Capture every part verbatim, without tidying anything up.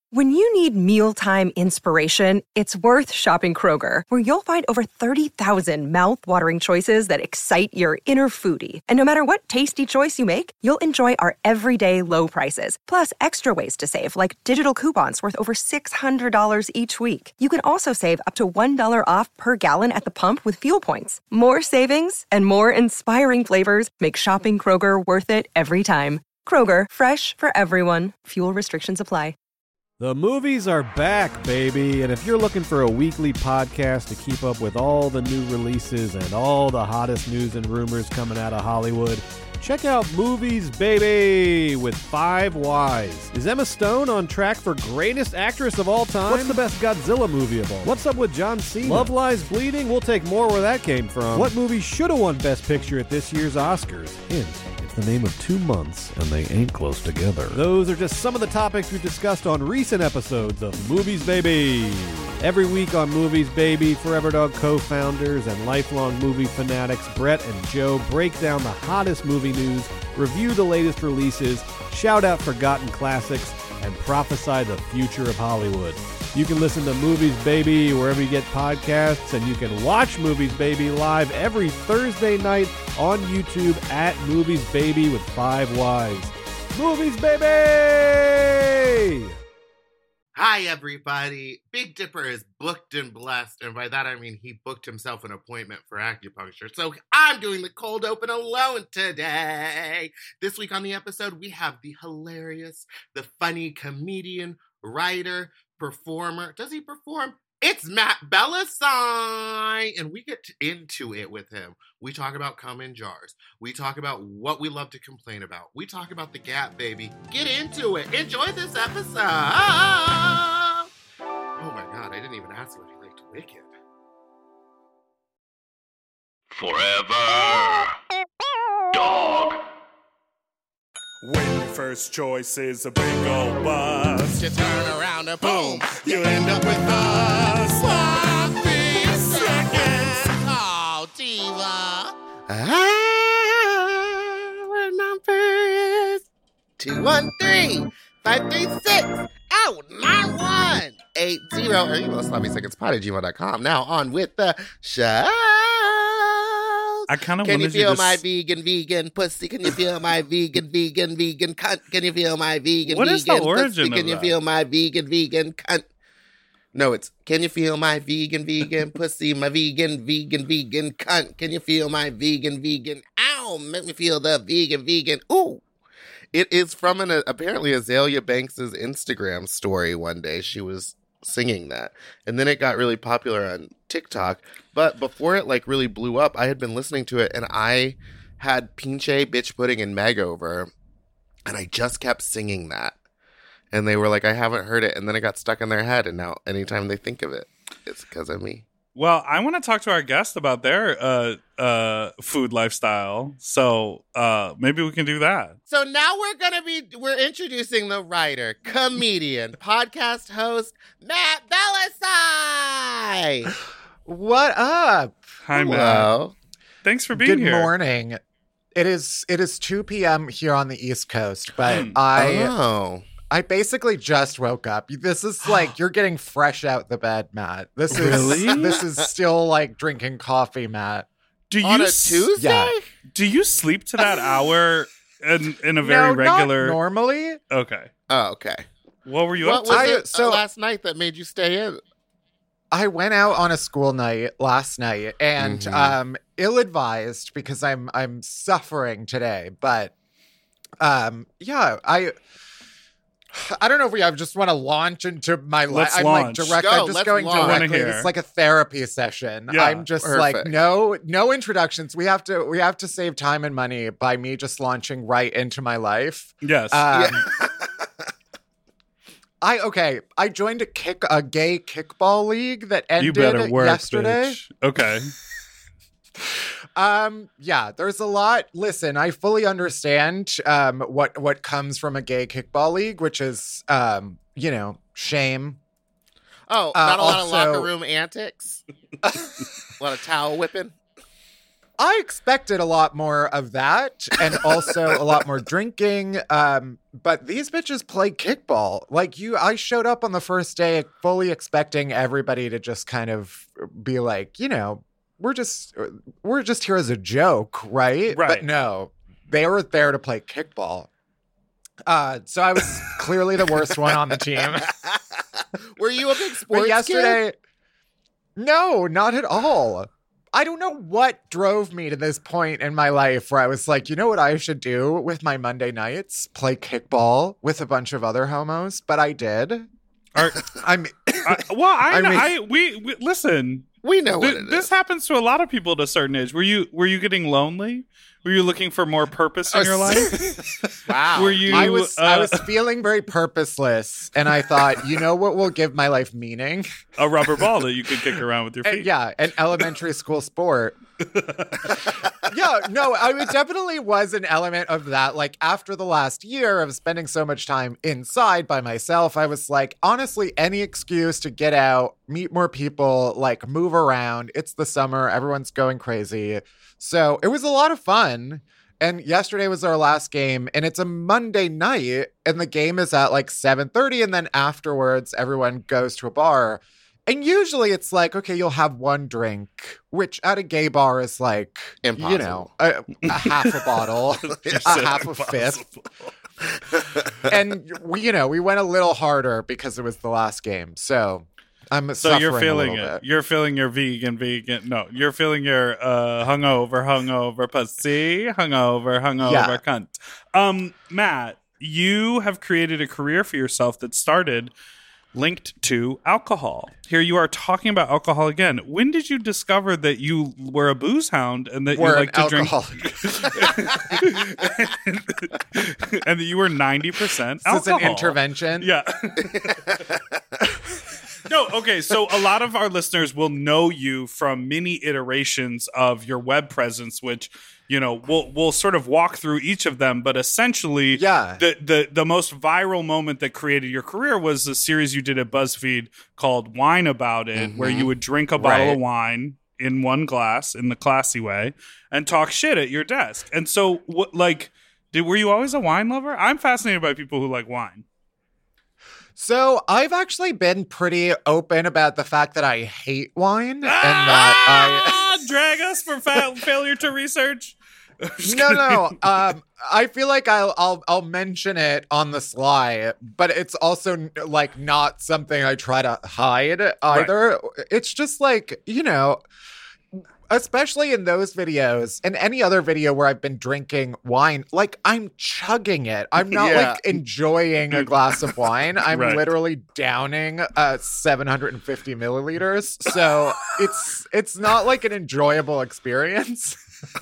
When you need mealtime inspiration, it's worth shopping Kroger, where you'll find over thirty thousand mouth-watering choices that excite your inner foodie. And no matter what tasty choice you make, you'll enjoy our everyday low prices, plus extra ways to save, like digital coupons worth over six hundred dollars each week. You can also save up to one dollar off per gallon at the pump with fuel points. More savings and more inspiring flavors make shopping Kroger worth it every time. Kroger, fresh for everyone. Fuel restrictions apply. The movies are back, baby, and if you're looking for a weekly podcast to keep up with all the new releases and all the hottest news and rumors coming out of Hollywood, check out Movies Baby with Five Wise. Is Emma Stone on track for greatest actress of all time? What's the best Godzilla movie of all? What's up with John Cena? Love Lies Bleeding? We'll take more where that came from. What movie should have won Best Picture at this year's Oscars? Hint. The name of two months, and they ain't close together. Those are just some of the topics we've discussed on recent episodes of Movies Baby. Every week on Movies Baby, Forever Dog co-founders and lifelong movie fanatics Brett and Joe break down the hottest movie news, review the latest releases, shout out forgotten classics, and prophesy the future of Hollywood. You can listen to Movies Baby wherever you get podcasts, and you can watch Movies Baby live every Thursday night on YouTube at Movies Baby with Five Wise. Movies Baby! Hi, everybody. Big Dipper is booked and blessed, and by that I mean he booked himself an appointment for acupuncture. So I'm doing the cold open alone today. This week on the episode, we have the hilarious, the funny comedian, writer, performer. Does he perform? It's Matt Bellassai, and we get into it with him. We talk about cum in jars. We talk about what we love to complain about. We talk about the Gap, baby. Get into it. Enjoy this episode. Oh my God, I didn't even ask him if he liked Wicked. Forever Dog. When your first choice is a big old bus, You turn around and boom, you end up with us. Sloppy seconds. Oh, diva. Our number is two one three, five three six, oh, nine one eight zero. Or email sloppy seconds pod at gmail dot com. Now on with the show. I kind of Can you wanted feel you to my s- vegan, vegan pussy? Can you feel my vegan, vegan, vegan cunt? Can you feel my vegan, What vegan is the origin pussy? of Can you that? feel my vegan, vegan cunt? No, it's can you feel my vegan, vegan pussy? My vegan, vegan, vegan cunt. Can you feel my vegan, vegan? Ow! Make me feel the vegan, vegan. Ooh! It is from an uh, apparently Azalea Banks's Instagram story one day. She was singing that, and then it got really popular on TikTok. But before it like really blew up, I had been listening to it, and I had Pinche, Bitch Pudding, and Meg over, and I just kept singing that. And they were like, I haven't heard it. And then it got stuck in their head. And now anytime they think of it, it's because of me. Well, I want to talk to our guest about their uh, uh, food lifestyle. So uh, maybe we can do that. So now we're going to be, we're introducing the writer, comedian, podcast host, Matt Bellassai. What up? Hi, Matt. Hello. Thanks for being Good here. morning. It is it is two p.m. here on the East Coast, but Hmm. I Oh. I basically just woke up. This is like you're getting fresh out the bed, Matt. This is Really? this is still like drinking coffee, Matt. Do On you a s- Tuesday? Yeah. do you sleep to that hour in, in a very no, regular? Not normally. Okay. Oh, okay. What were you What up was to? I- it so- uh, last night that made you stay in? I went out on a school night last night and Mhm. um ill-advised because I'm I'm suffering today, but um yeah, I I don't know if we I just want to launch into my life. Let's I'm launch. like direct Go, I'm just let's going launch. I wanna directly. hear. It's like a therapy session. Yeah, I'm just like perfect. no no introductions. We have to we have to save time and money by me just launching right into my life. Yes. Um, Yeah. I okay. I joined a kick a gay kickball league that you ended better work, yesterday. bitch. Okay. Um, yeah, there's a lot. Listen, I fully understand um what what comes from a gay kickball league, which is um, you know, shame. Oh, Uh, not a lot of also- locker room antics? A lot of towel whipping? I expected a lot more of that and also a lot more drinking. Um, but these bitches play kickball. Like you, I showed up on the first day fully expecting everybody to just kind of be like, you know, we're just we're just here as a joke, right? Right. But no, they were there to play kickball. Uh, so I was clearly the worst one on the team. Were you a big sports But yesterday, kid? no, not at all. I don't know what drove me to this point in my life where I was like, you know what I should do with my Monday nights? Play kickball with a bunch of other homos. But I did. Are, I'm I, well, I, I know, mean- I we, we listen. We know what Th- it this is. happens to a lot of people at a certain age. Were you were you getting lonely? Were you looking for more purpose in your life? Wow. Were you? I was uh, I was feeling very purposeless, and I thought, you know what will give my life meaning? a rubber ball that you could kick around with your And feet? yeah, an elementary school sport. Yeah, no, I it definitely was an element of that. Like after the last year of spending so much time inside by myself, I was like, honestly, any excuse to get out, meet more people, like move around. It's the summer, everyone's going crazy. So it was a lot of fun. And yesterday was our last game, and it's a Monday night, and the game is at like seven thirty, and then afterwards everyone goes to a bar. And usually it's like, okay, you'll have one drink, which at a gay bar is like, Impossible. you know, a, a half a bottle, a half a fifth. And, we, you know, we went a little harder because it was the last game. So I'm So suffering you're feeling a it. little bit. You're feeling your vegan, vegan. No, you're feeling your uh, hungover, hungover pussy, hungover, hungover Yeah. cunt. Um, Matt, you have created a career for yourself that started linked to alcohol. Here you are talking about alcohol again. When did you discover that you were a booze hound and that We're you like an to alcoholic. drink, and that you were ninety percent Is alcohol? this an intervention? Yeah. No, okay. So a lot of our listeners will know you from many iterations of your web presence, which, you know, we'll we'll sort of walk through each of them. But essentially, Yeah. the the the most viral moment that created your career was a series you did at BuzzFeed called Wine About It, where you would drink a bottle Right. of wine in one glass in the classy way and talk shit at your desk. And so, what like, did were you always a wine lover? I'm fascinated by people who like wine. So I've actually been pretty open about the fact that I hate wine and that Ah, drag us for fa- failure to research. I no no um I feel like I'll I'll I'll mention it on the sly, but it's also like not something I try to hide either. It's just like, you know, especially in those videos and any other video where I've been drinking wine, like I'm chugging it. I'm not Yeah. like enjoying a glass of wine. I'm Right. literally downing uh seven hundred fifty milliliters. So it's it's not like an enjoyable experience.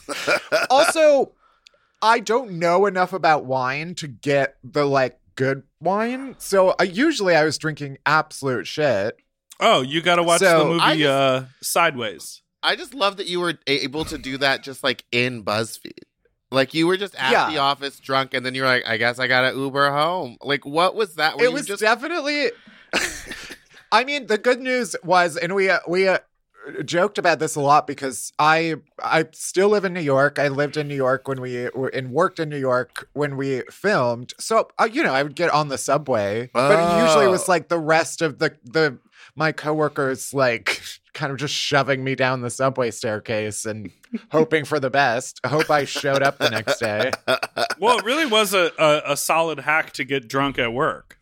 Also, I don't know enough about wine to get the like good wine. So I usually I was drinking absolute shit. Oh, you got to watch So, the movie I just- uh, Sideways. I just love that you were able to do that just like in BuzzFeed. Like you were just at Yeah. the office drunk and then you're like, I guess I got to Uber home. Like what was that? Were It you was just definitely I mean, the good news was, and we uh, we uh, joked about this a lot because I I still live in New York. I lived in New York when we were and worked in New York when we filmed. So uh, you know, I would get on the subway, but it usually Oh. was like the rest of the the my coworkers like kind of just shoving me down the subway staircase and hoping for the best. I hope I showed up the next day. Well, it really was a, a, a solid hack to get drunk at work.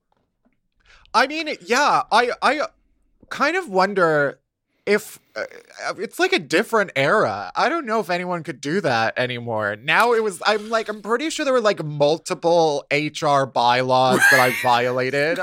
I mean, yeah, I I kind of wonder if uh, it's like a different era. I don't know if anyone could do that anymore. Now it was, I'm like, I'm pretty sure there were like multiple H R bylaws that I violated.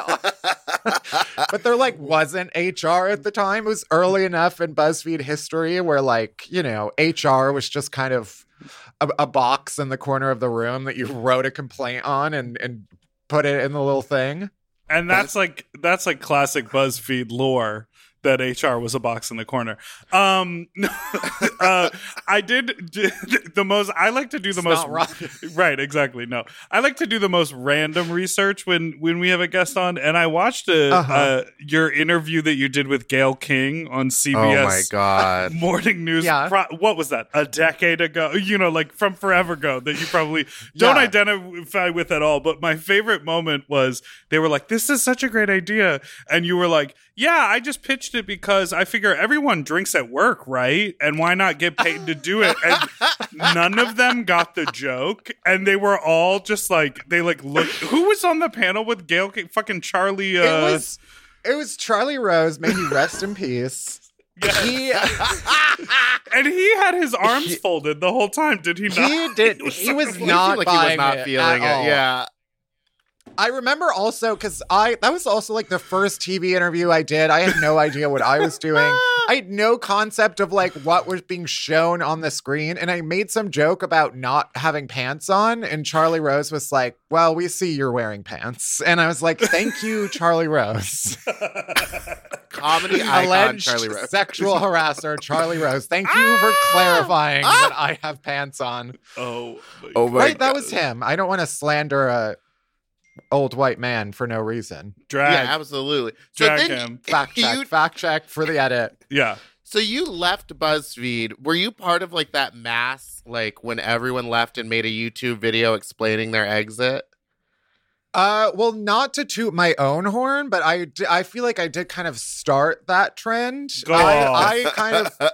But there like wasn't H R at the time. It was early enough in BuzzFeed history where like, you know, H R was just kind of a, a box in the corner of the room that you wrote a complaint on and, and put it in the little thing. And that's like that's like classic BuzzFeed lore that H R was a box in the corner. Um, uh, I did do the most. I like to do the It's most. not right. Right, exactly. No, I like to do the most random research when when we have a guest on. And I watched a, Uh-huh. uh, your interview that you did with Gayle King on C B S. Oh my God. Morning news. Yeah. Pro- what was that? A decade ago? You know, like from forever ago that you probably don't Yeah. identify with at all. But my favorite moment was they were like, "This is such a great idea," and you were like, "Yeah, I just pitched it because I figure everyone drinks at work, right? And why not get paid to do it?" And none of them got the joke, and they were all just like, they like look. Who was on the panel with Gayle King? Fucking Charlie. Uh, It was it was Charlie Rose. May he rest in peace. He and he had his arms folded the whole time. Did he not? he did. was He so was I feel not like he was buying not it feeling at it. all. Yeah. I remember also because I that was also like the first T V interview I did. I had no idea what I was doing. I had no concept of like what was being shown on the screen. And I made some joke about not having pants on. And Charlie Rose was like, "Well, we see you're wearing pants." And I was like, "Thank you, Charlie Rose." Comedy icon Alleged Charlie Rose. sexual harasser Charlie Rose. Thank you for clarifying that I have pants on. Oh, my Oh my Right, that God. was him. I don't want to slander a old white man for no reason. drag. Yeah, absolutely. So Drag then him. Fact check, you fact check for the edit. Yeah. So you left BuzzFeed. Were you part of like that mass, like when everyone left and made a YouTube video explaining their exit? Uh, well, not to toot my own horn, but I, d- I feel like I did kind of start that trend. Go I, on. I kind of,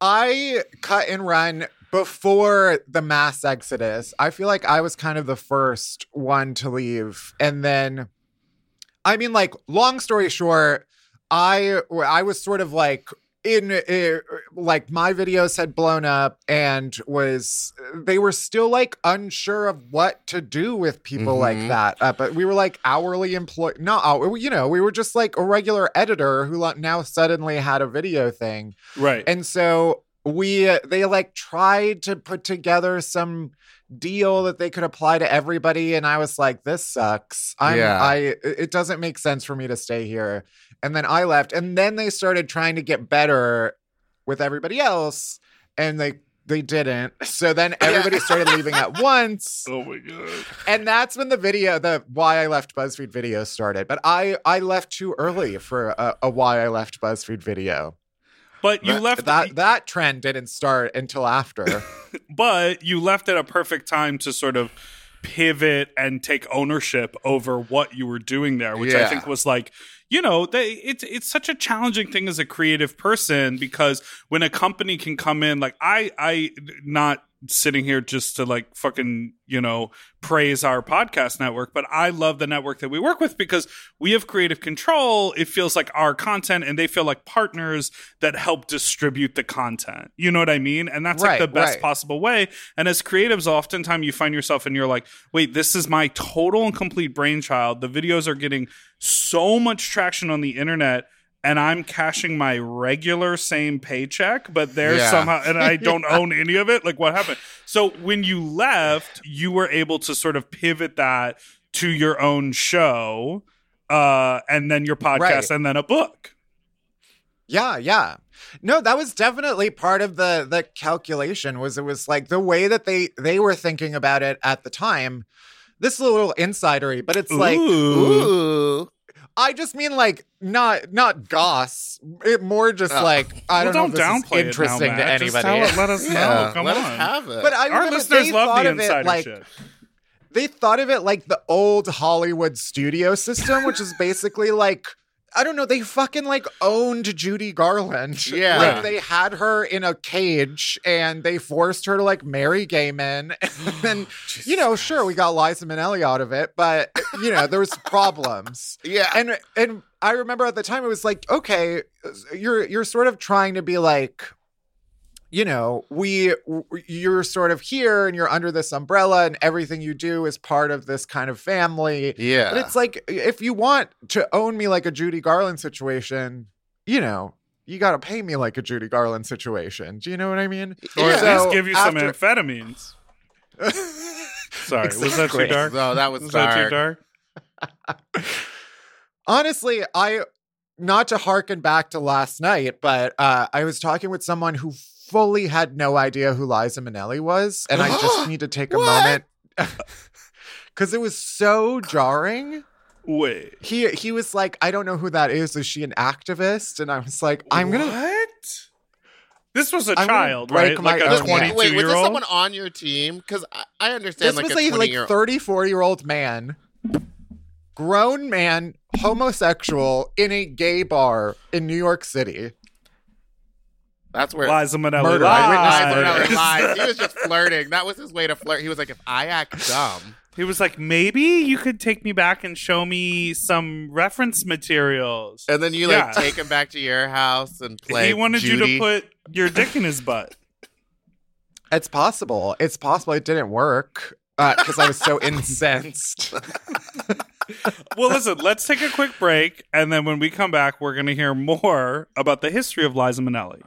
I cut and run before the mass exodus. I feel like I was kind of the first one to leave, and then, I mean, like, long story short, I, I was sort of like. In uh, like my videos had blown up and was they were still like unsure of what to do with people Mhm. like that. Uh, but we were like hourly employed, not hour, you know, we were just like a regular editor who like, now suddenly had a video thing. Right. And so we uh, they like tried to put together some deal that they could apply to everybody, and I was like, this sucks. I'm Yeah. I it doesn't make sense for me to stay here. And then I left, and then they started trying to get better with everybody else, and they they didn't. So then everybody started leaving at once. oh my God. And that's when the video, the why I left BuzzFeed video started. But I I left too early for a, a why I left BuzzFeed video. But you That- left that that trend didn't start until after. but you left at a perfect time to sort of pivot and take ownership over what you were doing there, which I Yeah. think was like, you know, they, it's it's such a challenging thing as a creative person, because when a company can come in, like I I not sitting here just to like fucking, you know, praise our podcast network, but I love the network that we work with because we have creative control. It feels like our content, and they feel like partners that help distribute the content. You know what I mean? And that's like Right, the best right. possible way. And as creatives, oftentimes you find yourself and you're like, wait, this is my total and complete brainchild. The videos are getting so much traction on the internet, and I'm cashing my regular same paycheck, but they're Yeah. somehow, and I don't own any of it. Like, what happened? So when you left, you were able to sort of pivot that to your own show, uh, and then your podcast, Right. and then a book. Yeah, yeah. No, that was definitely part of the the calculation. Was it was like the way that they they were thinking about it at the time. This is a little insidery, but it's like Ooh. Ooh. I just mean like not not goss. It more just Oh. like I Well, don't, know don't if this downplay is interesting it now, Matt. to Just anybody. tell it, let us know. Yeah, Come let on. us have it. But I Our remember listeners they love thought the of it insider like shit. they thought of it like the old Hollywood studio system, which is basically like I don't know, they fucking like owned Judy Garland. Yeah. Like they had her in a cage and they forced her to like marry gay men. And you know, sure, we got Liza Minnelli out of it, but you know, there was problems. Yeah. And and I remember at the time it was like, okay, you're you're sort of trying to be like, you know, we you're sort of here and you're under this umbrella and everything you do is part of this kind of family. Yeah. But it's like if you want to own me like a Judy Garland situation, you know, you got to pay me like a Judy Garland situation. Do you know what I mean? Or at So least give you some after- amphetamines. Sorry, was that too Exactly. dark? No, that was, Was that too dark. dark? Honestly, I not to harken back to last night, but uh, I was talking with someone who fully had no idea who Liza Minnelli was, and I just need to take a moment because it was so jarring. Wait. He he was like, I don't know who that is. Is she an activist? And I was like, I'm gonna. What? This was a I'm child, gonna break right? my Like a own neck. twenty-two Wait, was year this old. someone on your team? Because I, I understand This like was a a twenty like year old. thirty-four year old man, grown man, homosexual in a gay bar in New York City. That's where Liza Minnelli Murder. I witnessed lies. murder. Liza lies. He was just flirting. That was his way to flirt. He was like, if I act dumb. He was like, maybe you could take me back and show me some reference materials. And then you like Yeah. take him back to your house and play. He wanted Judy. you to put your dick in his butt. It's possible. It's possible it didn't work because I was so incensed. Well, listen, let's take a quick break. And then when we come back, we're going to hear more about the history of Liza Minnelli.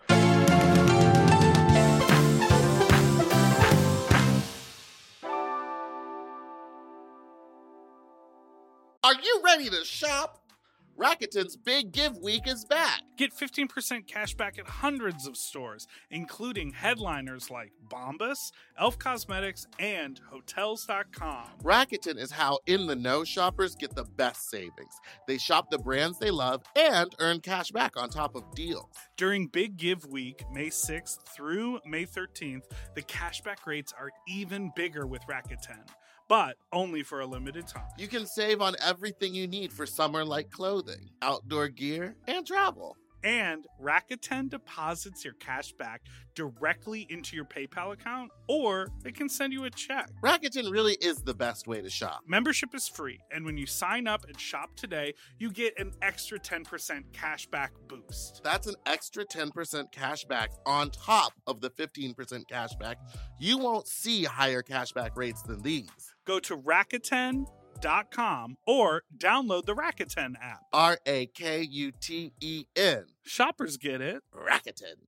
Are you ready to shop? Rakuten's Big Give Week is back. Get fifteen percent cash back at hundreds of stores, including headliners like Bombas, Elf Cosmetics, and Hotels dot com. Rakuten is how in-the-know shoppers get the best savings. They shop the brands they love and earn cash back on top of deals. During Big Give Week, May sixth through May thirteenth, the cashback rates are even bigger with Rakuten, but only for a limited time. You can save on everything you need for summer-like clothing, outdoor gear, and travel. And Rakuten deposits your cash back directly into your PayPal account, or they can send you a check. Rakuten really is the best way to shop. Membership is free, and when you sign up and shop today, you get an extra ten percent cash back boost. That's an extra ten percent cash back on top of the fifteen percent cash back. You won't see higher cashback rates than these. Go to Rakuten dot com or download the Rakuten app. R A K U T E N. Shoppers get it. Rakuten.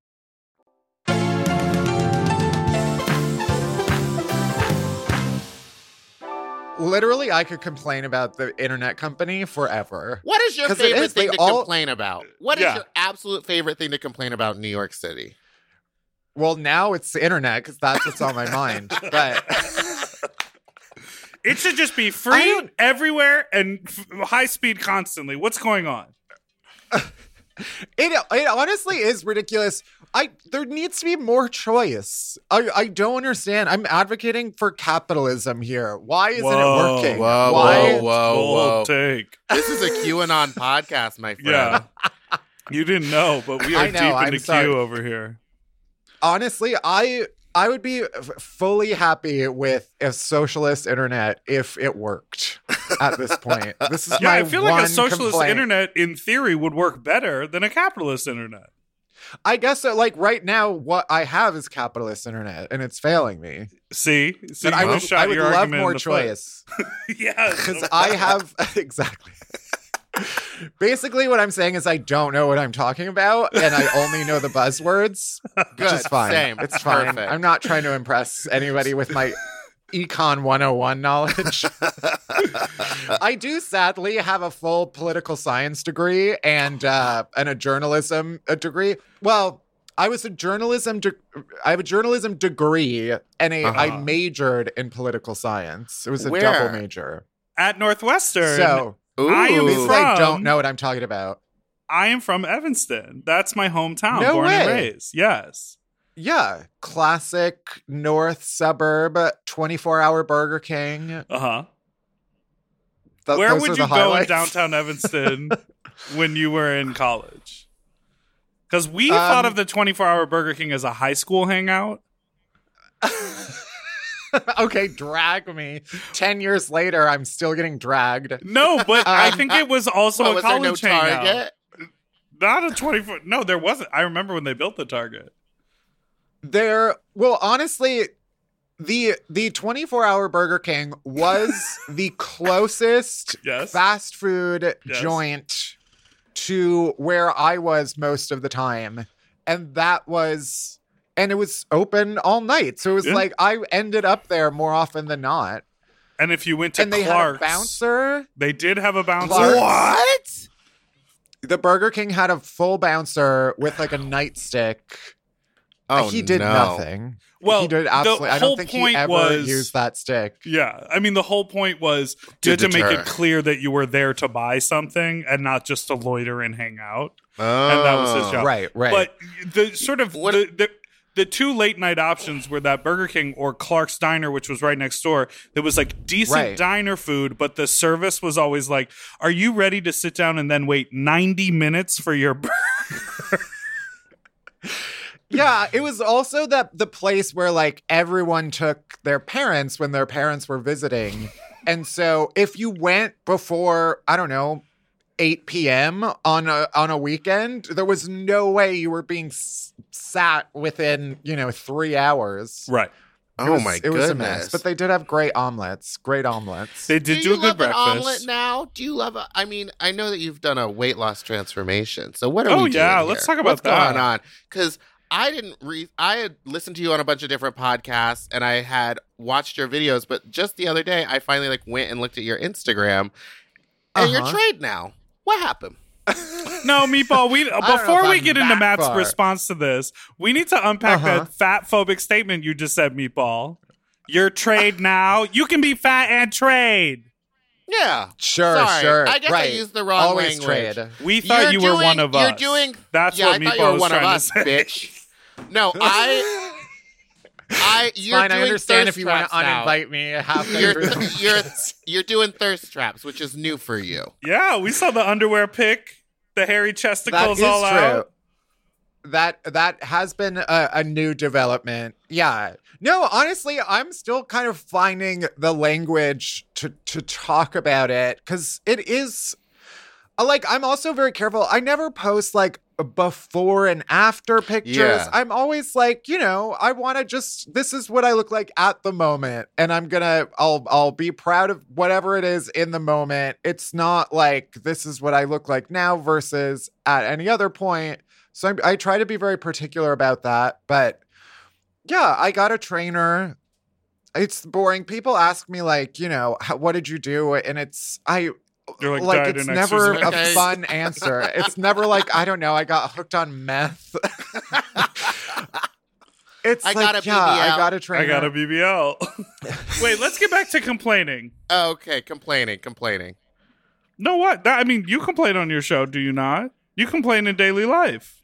Literally, I could complain about the internet company forever. What is your 'Cause it favorite is, thing they to all- complain about? What is Yeah. your absolute favorite thing to complain about in New York City? Well, now it's the internet because that's what's on my mind. But It should just be I free don't- everywhere and f- high speed constantly. What's going on? it it honestly is ridiculous. I there needs to be more choice. I I don't understand. I'm advocating for capitalism here. Why isn't Whoa, it working? whoa, Why? whoa, whoa, whoa. Bold take. This is a QAnon podcast, my friend. Yeah. You didn't know, but we are I know, deep in I'm the sorry. queue over here. Honestly, I I would be f- fully happy with a socialist internet if it worked at this point. This is Yeah, my I feel like a one socialist complaint. internet, in theory, would work better than a capitalist internet. I guess that, like right now, what I have is capitalist internet, and it's failing me. See, see, And I you would, just shot I would your love argument in more the foot. choice Yes, because of I course. have exactly. Basically, what I'm saying is I don't know what I'm talking about, and I only know the buzzwords, which Good. is fine. Same. It's fine. Perfect. I'm not trying to impress anybody with my Econ one oh one knowledge. I do sadly have a full political science degree and uh, and a journalism a degree. Well, I was a journalism. De- I have a journalism degree, and a Uh-huh. I majored in political science. It was a Where? double major. At Northwestern. So Ooh. I am it's from- like don't know what I'm talking about. I am from Evanston. That's my hometown, No born and way. raised. Yes. Yeah, classic north suburb, twenty-four hour Burger King. Uh huh. Th- Where those would are you the go in highlights. downtown Evanston when you were in college? Because we Um, thought of the twenty-four hour Burger King as a high school hangout. Okay, drag me. Ten years later, I'm still getting dragged. No, but I Um, think it was also What, a was there college no hangout. Target? Not a twenty-four. No, there wasn't. I remember when they built the Target. There, well, honestly, the the twenty-four hour Burger King was the closest Yes. fast food Yes. joint to where I was most of the time, and that was, and it was open all night. So it was Yeah. like I ended up there more often than not. And if you went to And they Clark's, had a bouncer. they did have a bouncer. Clark's. What? the Burger King had a full bouncer with like a nightstick. Oh, he did no. nothing. Well, he did absolutely. the I don't whole think he point ever was- used that stick. Yeah, I mean, the whole point was To to, to make deter. it clear that you were there to buy something and not just to loiter and hang out. Oh. And that was his job. Right, right. But the sort of What- the, the the two late night options were that Burger King or Clark's Diner, which was right next door. There was like decent Right. diner food, but the service was always like, "Are you ready to sit down and then wait ninety minutes for your burger?" Yeah, it was also that the place where like everyone took their parents when their parents were visiting. And so if you went before, I don't know, eight p.m. on a on a weekend, there was no way you were being s- sat within, you know, three hours. Right. It Oh was- my it goodness. was a mess. But they did have great omelets. Great omelets. They do did you do, a good love breakfast. an omelet now? Do you love a? I mean, I know that you've done a weight loss transformation. So what are Oh, we doing yeah, here? let's talk about What's that. going on? Because I didn't read. I had listened to you on a bunch of different podcasts, and I had watched your videos. But just the other day, I finally like went and looked at your Instagram, and you're Uh-huh. trade now. What happened? No, Meatball, we don't know before if we I'm get into that Matt's far. response to this, we need to unpack Uh-huh. that fat phobic statement you just said, Meatball. You're trade now. You can be fat and trade. Yeah. Sure, Sorry. sure. I guess I right. used the wrong Always language. trade. We thought You're you were doing- one of you're us. doing- That's yeah, what I thought Meatball you were was one of trying us, to say. bitch. No, I. I. You're Fine, I doing understand thirst if you want to traps now. uninvite me halfway You're, through the- you're you're doing thirst traps, which is new for you. Yeah, we saw the underwear pic, the hairy That chesticles is all true. out. That that has been a, a new development. Yeah. No, honestly, I'm still kind of finding the language to to talk about it because it is uh, like I'm also very careful. I never post like before and after pictures. Yeah. I'm always like, you know, I want to just this is what I look like at the moment, and I'm gonna I'll I'll be proud of whatever it is in the moment. It's not like this is what I look like now versus at any other point. So I, I try to be very particular about that. But yeah, I got a trainer. It's boring. People ask me like, you know, how, what did you do? And it's I You're like, like diet it's and never a exercise. Okay. fun answer. It's never like I don't know. I got hooked on meth. It's I like, got a yeah, B B L. I got a trainer. I got a B B L. Wait, let's get back to complaining. Oh, okay, complaining, complaining. No, what? That, I mean, you complain on your show, do you not? You complain in daily life.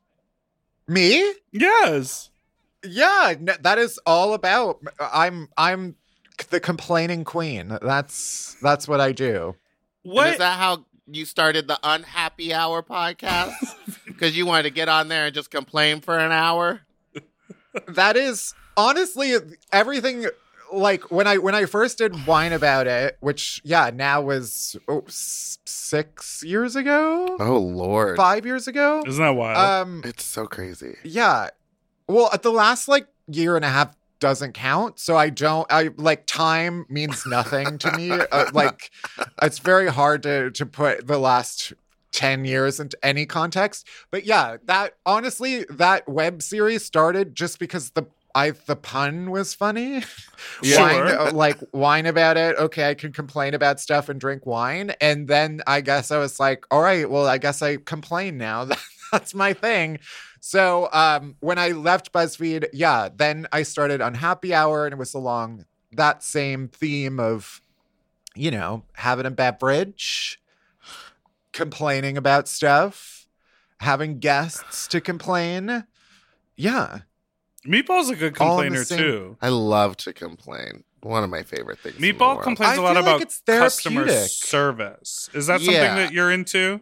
Me? Yes. Yeah, n- that is all about. I'm I'm the complaining queen. That's that's what I do. And What? is that how you started the Unhappy Hour podcast? Because you wanted to get on there and just complain for an hour? That is honestly everything. Like when I when I first did Whine About It, which yeah now was oh, s- six years ago, Oh, Lord. five years ago. Isn't that wild? Um, It's so crazy. yeah. Well, at the last like year and a half doesn't count, so I don't. I like time means nothing to me. Uh, like it's very hard to to put the last ten years into any context. But yeah, that honestly, that web series started just because the I the pun was funny. Yeah. Whine, Sure. uh, like whine about it. Okay, I can complain about stuff and drink wine. And then I guess I was like, all right, well, I guess I complain now. That's my thing. So um, when I left BuzzFeed, yeah, then I started Unhappy Hour, and it was along that same theme of, you know, having a beverage, complaining about stuff, having guests to complain. Yeah. Meatball's a good all in the complainer, same- too. I love to complain. One of my favorite things. in the Meatball world. complains I a lot feel like about it's customer therapeutic. service. Is that something Yeah. that you're into?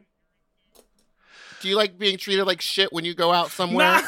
Do you like being treated like shit when you go out somewhere?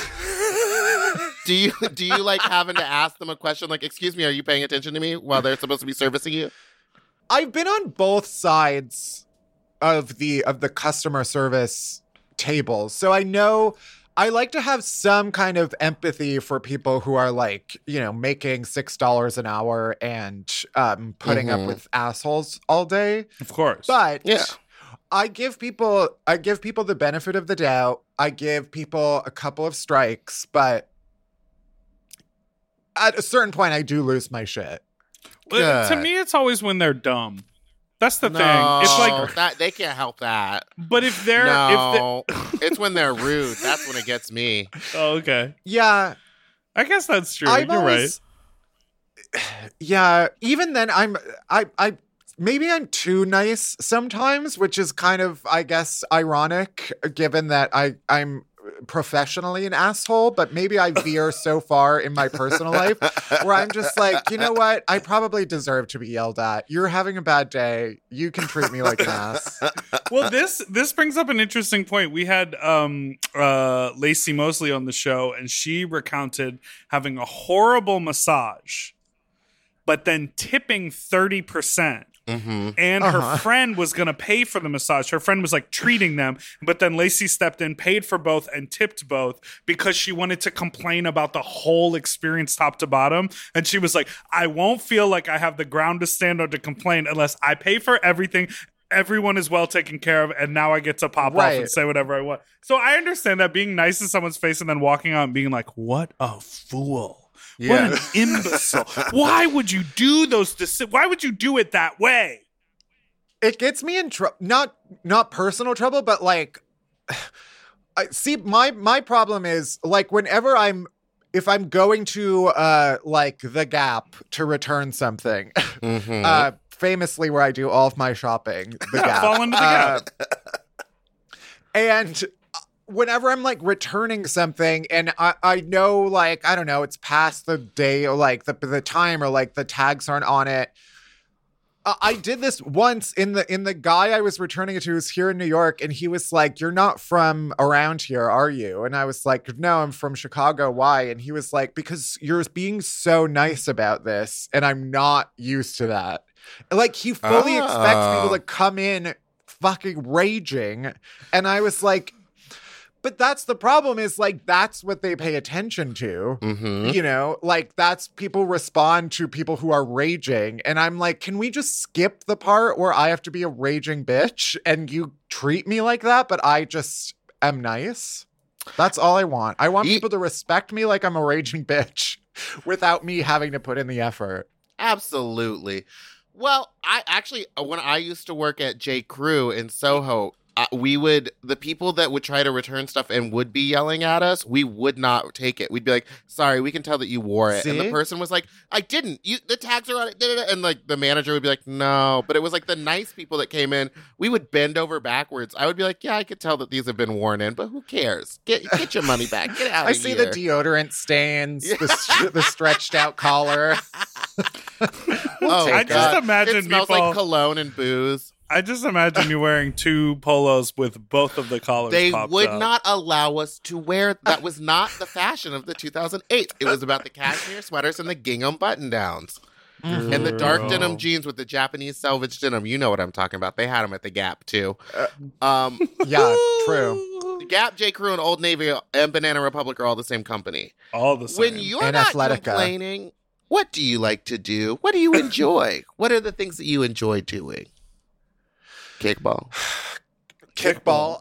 do you do you like having to ask them a question like, "Excuse me, are you paying attention to me?" while they're supposed to be servicing you? I've been on both sides of the of the customer service tables. So I know I like to have some kind of empathy for people who are like, you know, making six dollars an hour and um, putting Mhm. up with assholes all day. Of course. But Yeah. I give people I give people the benefit of the doubt. I give people a couple of strikes, but at a certain point I do lose my shit. But to Good. me, it's always when they're dumb. That's the no, thing. It's like that they can't help that. But if they're no, if they're... it's when they're rude. That's when it gets me. Oh, okay. Yeah. I guess that's true. I'm You're always, right. Yeah, even then I'm I I maybe I'm too nice sometimes, which is kind of, I guess, ironic given that I I'm professionally an asshole, but maybe I veer so far in my personal life where I'm just like, you know what? I probably deserve to be yelled at. You're having a bad day. You can treat me like an ass. Well, this this brings up an interesting point. We had um, uh, Lacey Mosley on the show, and she recounted having a horrible massage, but then tipping thirty percent. Mm-hmm. And uh-huh. her friend was going to pay for the massage. Her friend was like treating them, but then Lacey stepped in, paid for both, and tipped both because she wanted to complain about the whole experience top to bottom. And she was like, I won't feel like I have the ground to stand on to complain unless I pay for everything. Everyone is well taken care of, and now I get to pop right. off and say whatever I want. So I understand that being nice to someone's face and then walking out and being like, what a fool. Yeah. What an imbecile. Why would you do those? Deci- Why would you do it that way? It gets me in trouble, not not personal trouble, but like, I see my my problem is like whenever I'm if I'm going to uh like the Gap to return something, Mm-hmm. uh famously where I do all of my shopping, the Gap. Fall into the Uh, Gap. And whenever I'm like returning something and I, I know like, I don't know, it's past the day or like the, the time or like the tags aren't on it. Uh, I did this once in the, in the guy I was returning it to was here in New York. And he was like, you're not from around here, are you? And I was like, no, I'm from Chicago. Why? And he was like, because you're being so nice about this. And I'm not used to that. Like he fully Oh. expects people to come in fucking raging. And I was like, but that's the problem is like, that's what they pay attention to. Mm-hmm. You know, like that's people respond to people who are raging. And I'm like, can we just skip the part where I have to be a raging bitch and you treat me like that, but I just am nice? That's all I want. I want Ye- people to respect me like I'm a raging bitch without me having to put in the effort. Absolutely. Well, I actually, when I used to work at J. Crew in Soho, uh, we would, the people that would try to return stuff and would be yelling at us, we would not take it. We'd be like, sorry, we can tell that you wore it. See? And the person was like, I didn't. You, the tags are on it. Da-da-da. And like the manager would be like, no. But it was like the nice people that came in, we would bend over backwards. I would be like, yeah, I could tell that these have been worn in, but who cares? Get get your money back. Get out I of see here. the deodorant stains, Yeah. the, st- the stretched out collar. Oh, I God. just imagine it smells people- like cologne and booze. I just imagine you wearing two polos with both of the collars They popped would out. not allow us to wear. That was not the fashion of the two thousand eight. It was about the cashmere sweaters and the gingham button downs. Mm-hmm. And the dark Girl. denim jeans with the Japanese selvage denim. You know what I'm talking about. They had them at the Gap, too. Um, Yeah, true. the Gap, J. Crew, and Old Navy and Banana Republic are all the same company. All the same. When you're And not Athletica. complaining, what do you like to do? What do you enjoy? What are the things that you enjoy doing? Kickball. Kickball.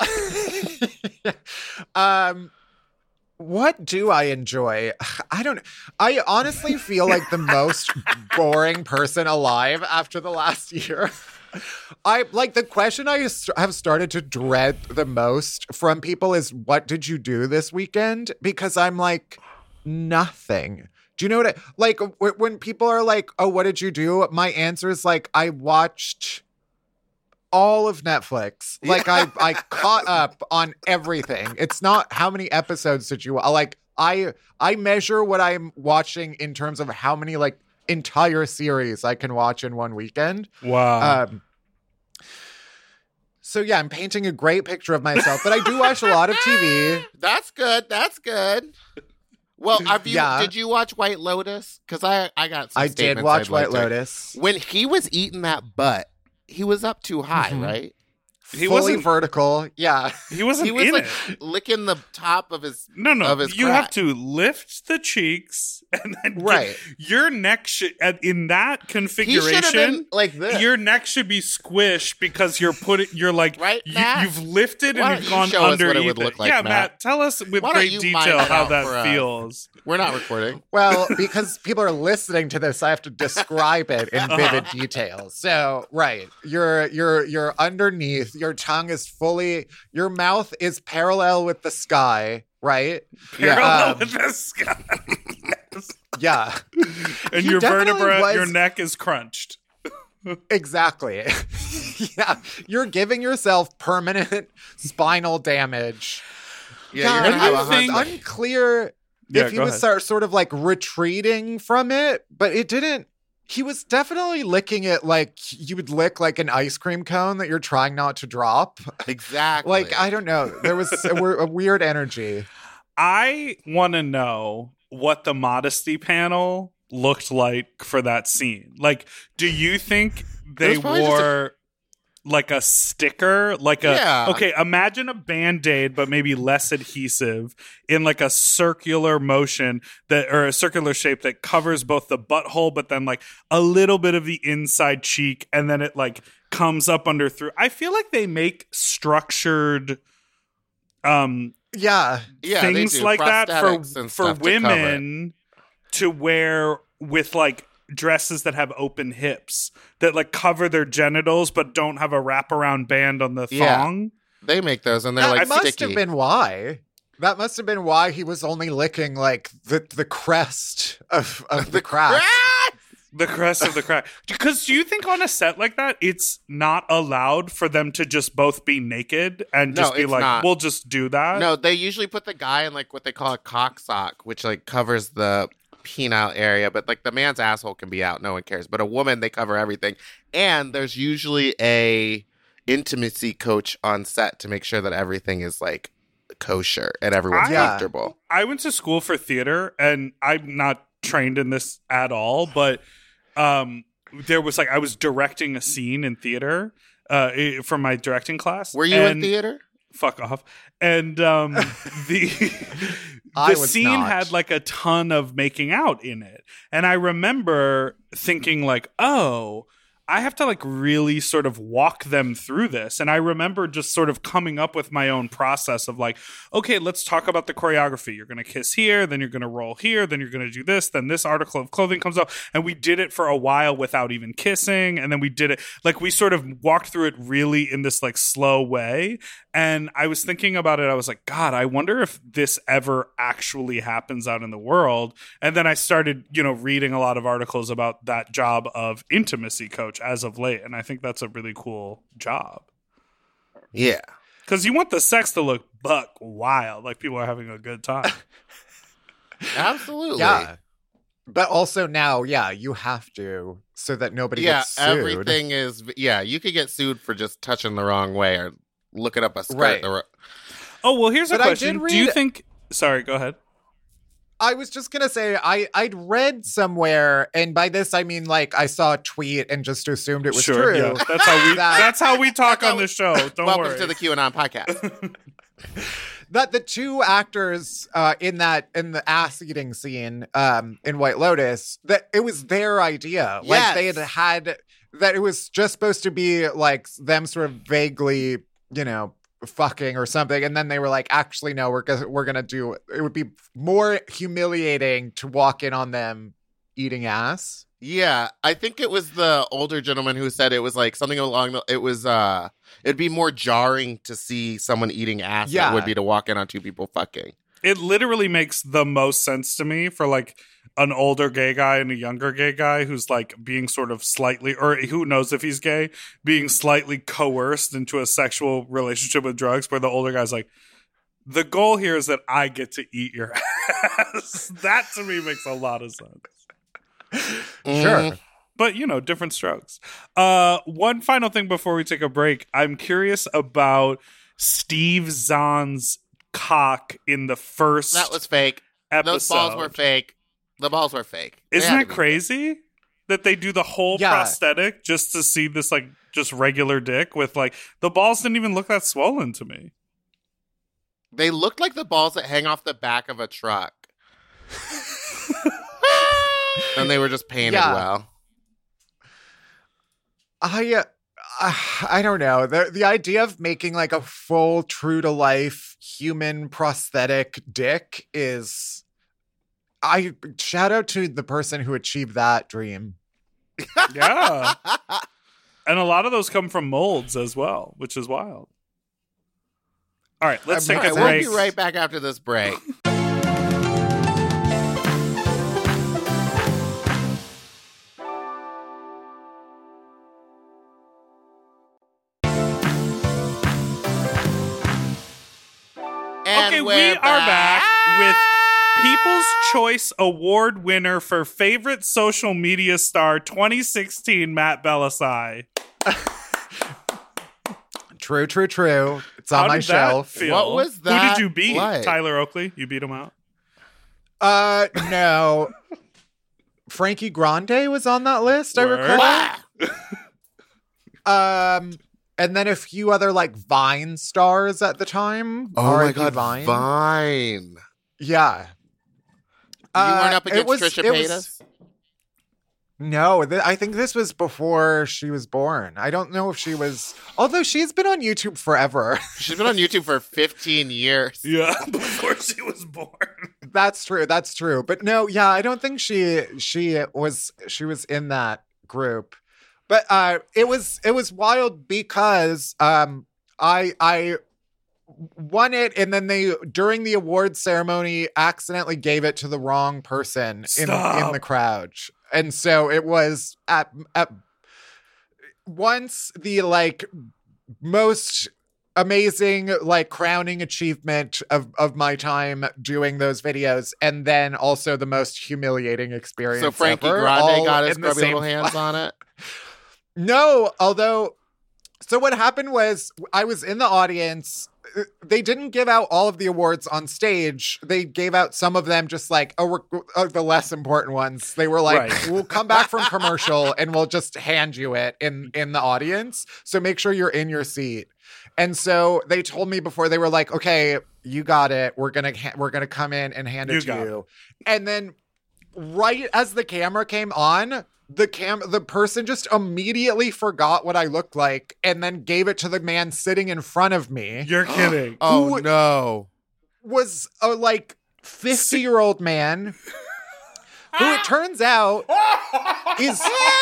um, what do I enjoy? I don't. I honestly feel like the most boring person alive after the last year. I like the question I s- have started to dread the most from people is, "What did you do this weekend?" Because I'm like, nothing. Do you know what? I, like w- when people are like, "Oh, what did you do?" My answer is like, "I watched." All of Netflix. Like I, I caught up on everything. It's not how many episodes did you like. I, I measure what I'm watching in terms of how many like entire series I can watch in one weekend. Wow. Um, so yeah, I'm painting a great picture of myself, but I do watch a lot of T V. That's good. That's good. Well, have you, Yeah. did you watch White Lotus? Because I, I got some I did statements watch I'd like White to- Lotus. When he was eating that butt, he was up too high, Mhm. right? He fully wasn't vertical. Yeah. He wasn't He was in like it. licking the top of his No, no. of his You crack. have to lift the cheeks and then get- Right. your neck should at- in that He should have configuration. been like this. Your neck should be squished because you're putting. You're like Right, you, Matt? you've lifted Why and don't you've you gone show us underneath what it would look like, yeah, Matt? Tell us with Why don't great you detail mime it how out that for us? feels. We're not recording. Well, because people are listening to this, I have to describe it in vivid detail. So, right, you're you're you're underneath. Your tongue is fully. Your mouth is parallel with the sky. Right. Parallel Um, with the sky. Yes. Yeah. And He your definitely vertebra, was- your neck is crunched. Exactly. Yeah. You're giving yourself permanent spinal damage. Yeah, God, you're gonna I have a it was think- hard unclear Yeah, if he go was ahead. sort sort of like retreating from it, but it didn't. He was definitely licking it like you would lick like an ice cream cone that you're trying not to drop. Exactly. Like, I don't know. There was a, a weird energy. I want to know what the modesty panel looked like for that scene. Like, do you think they was probably just wore like a sticker? Like a Yeah. okay, imagine a Band-Aid, but maybe less adhesive in like a circular motion that or a circular shape that covers both the butthole, but then like a little bit of the inside cheek, and then it like comes up under through. I feel like they make structured um Yeah. yeah, they things do like that prosthetics for and for stuff to cover it. women to wear with like dresses that have open hips that like cover their genitals but don't have a wraparound band on the Yeah. thong. They make those and they're That like must sticky. have been why. That must have been why he was only licking like the, the crest of, of the crack. The crest of the crack. Because do you think on a set like that, it's not allowed for them to just both be naked and No, just be it's like, not. we'll just do that? No, they usually put the guy in like what they call a cock sock, which like covers the penile area, but like the man's asshole can be out, no one cares. But a woman, they cover everything. And there's usually a intimacy coach on set to make sure that everything is like kosher and everyone's I- comfortable. I went to school for theater, and I'm not trained in this at all, but um, there was like I was directing a scene in theater uh, i- from my directing class. Were you in and- theater? Fuck off. And um, the I the was scene not. had like a ton of making out in it, and I remember thinking like, oh. I have to like really sort of walk them through this. And I remember just sort of coming up with my own process of like, okay, let's talk about the choreography. You're going to kiss here, then you're going to roll here, then you're going to do this, then this article of clothing comes up. And we did it for a while without even kissing. And then we did it like we sort of walked through it really in this like slow way. And I was thinking about it. I was like, God, I wonder if this ever actually happens out in the world. And then I started, you know, reading a lot of articles about that job of intimacy coach as of late. And I think that's a really cool job. Yeah. Because you want the sex to look buck wild, like people are having a good time. Absolutely. Yeah. But also now, yeah, you have to so that nobody Yeah, gets sued. everything is yeah, you could get sued for just touching the wrong way or looking up a skirt. Right. the ro- Oh, well, here's a But I question. did Do you read- think... Sorry, go ahead. I was just gonna say I I'd read somewhere, and by this I mean like I saw a tweet and just assumed it was sure, true. yeah. That's how we That- that's how we talk That's on how- the show. Don't Welcome worry. to the QAnon podcast. That the two actors uh, in that in the ass eating scene um, in White Lotus, that it was their idea. Like Yes. they had had that it was just supposed to be like them sort of vaguely, you know, fucking or something, and then they were like, actually, no, we're gonna we're gonna do. It would be more humiliating to walk in on them eating ass. Yeah, I think it was the older gentleman who said it was like something along the. It was uh, it'd be more jarring to see someone eating ass than Yeah. it would be to walk in on two people fucking. It literally makes the most sense to me for like an older gay guy and a younger gay guy who's like being sort of slightly, or who knows if he's gay, being slightly coerced into a sexual relationship with drugs, where the older guy's like, the goal here is that I get to eat your ass. That to me makes a lot of sense. Sure. But, you know, different strokes. Uh, one final thing before we take a break. I'm curious about Steve Zahn's cock in the first That was fake. episode. Those balls were fake. The balls were fake. They Isn't had that to be crazy that they do the whole Yeah. prosthetic just to see this like just regular dick with like the balls didn't even look that swollen to me. They looked like the balls that hang off the back of a truck. And they were just painted Yeah. well. I, uh, I don't know. The the idea of making like a full, true to life human prosthetic dick is. I shout out to the person who achieved that dream. Yeah. And a lot of those come from molds as well, which is wild. All right, let's Uh, take all a right, break. We'll be right back after this break. And Okay, we we're are back with People's Choice Award winner for Favorite Social Media Star twenty sixteen, Matt Bellassai. True, true, true. It's on How my did shelf. that feel? What was Who that did you beat? like? Tyler Oakley? You beat him out? Uh, no. Frankie Grande was on that list, I Word. recall. Um, and then a few other like Vine stars at the time. Oh R I my P god, Vine. Vine. Yeah. You weren't Uh, up it against was- Trisha it was- Paytas? No, th- I think this was before she was born. I don't know if she was, although she's been on YouTube forever. She's been on YouTube for fifteen years. Yeah, before she was born. That's true. That's true. But no, yeah, I don't think she she was she was in that group. But uh it was it was wild because um I I won it and then they during the award ceremony accidentally gave it to the wrong person in Stop. in the crowd. And so it was at at once the like most amazing like crowning achievement of of my time doing those videos, and then also the most humiliating experience. So Frankie ever, Grande all got his in the grubby same little hands on it. No, although, so what happened was I was in the audience. They didn't give out all of the awards on stage. They gave out some of them just like, oh, we're, uh, the less important ones. They were like, Right. we'll come back from commercial and we'll just hand you it in, in the audience. So make sure you're in your seat. And so they told me before, they were like, okay, you got it. We're going to, ha- we're going to come in and hand it You to got you. And then right as the camera came on, the cam the person just immediately forgot what I looked like and then gave it to the man sitting in front of me. You're kidding. Oh Who- no. Was a like fifty year old man who it turns out is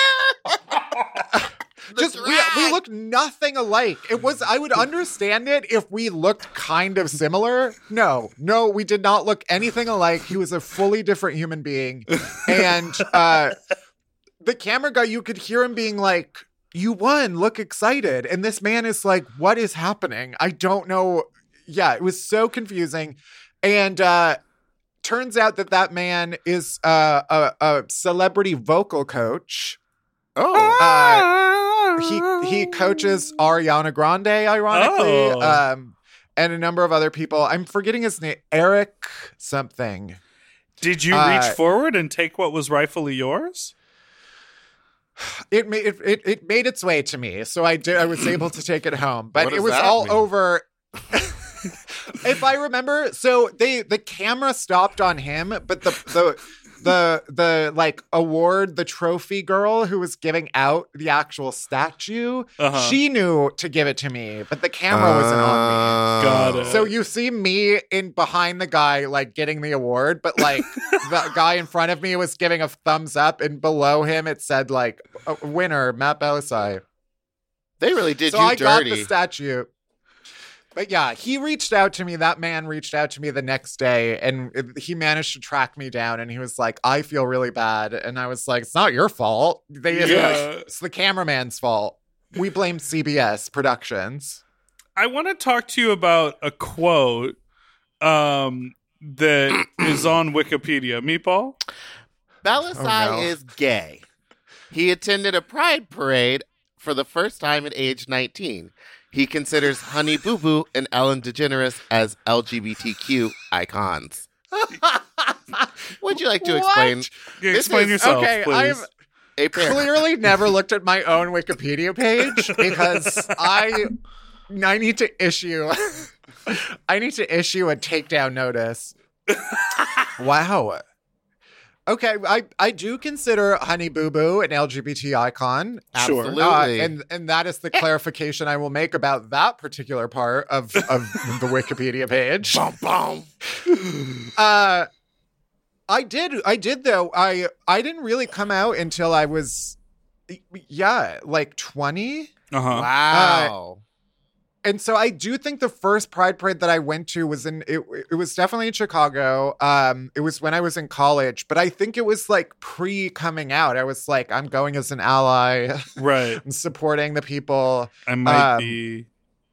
just we, we look nothing alike. It was I would understand it if we looked kind of similar. No, no, we did not look anything alike. He was a fully different human being. And uh the camera guy, you could hear him being like, you won, look excited. And this man is like, what is happening? I don't know. Yeah, it was so confusing. And uh, turns out that that man is uh, a, a celebrity vocal coach. Oh. Uh, he he coaches Ariana Grande, ironically, Oh. um, and a number of other people. I'm forgetting his name, Eric something. Did you Uh, reach forward and take what was rightfully yours? It made it, it it made its way to me, so I did. I was able to take it home, but What it does was that all mean? over. If I remember, so they the camera stopped on him, but the the the the like award, the trophy girl who was giving out the actual statue, Uh-huh. she knew to give it to me, but the camera wasn't on Got Oh. it. me. So you see me in behind the guy like getting the award, but like the guy in front of me was giving a thumbs up, and below him it said like a winner, Matt Bellassai. They really did so you I got dirty. the statue. But yeah, he reached out to me. That man reached out to me the next day, and it- he managed to track me down. And he was like, "I feel really bad." And I was like, "It's not your fault. They, Yeah. It's the cameraman's fault. We blame C B S Productions." I want to talk to you about a quote um, that is on Wikipedia. Meatball? Bellassai Oh, no. is gay. He attended a pride parade for the first time at age nineteen. He considers Honey Boo Boo and Ellen DeGeneres as L G B T Q icons. Would you like to What? explain? Yeah, This explain is- yourself, okay, please. I'm A pair. clearly never looked at my own Wikipedia page because I I need to issue I need to issue a takedown notice. Wow. Okay, I, I do consider Honey Boo Boo an L G B T icon. Absolutely. Uh, and and that is the clarification I will make about that particular part of, of the Wikipedia page. Boom, boom. Uh, I did, I did though. I I didn't really come out until I was, yeah, like twenty. Uh-huh. Wow. And so I do think the first Pride Parade that I went to was in, it, it was definitely in Chicago. Um, it was when I was in college, but I think it was like pre coming out. I was like, I'm going as an ally. Right. I'm supporting the people. I might Um, be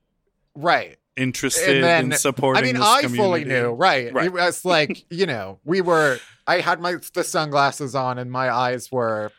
Right. interested And then, in supporting I mean, this I community. fully knew, right. Right. It was like, you know, we were, I had my the sunglasses on and my eyes were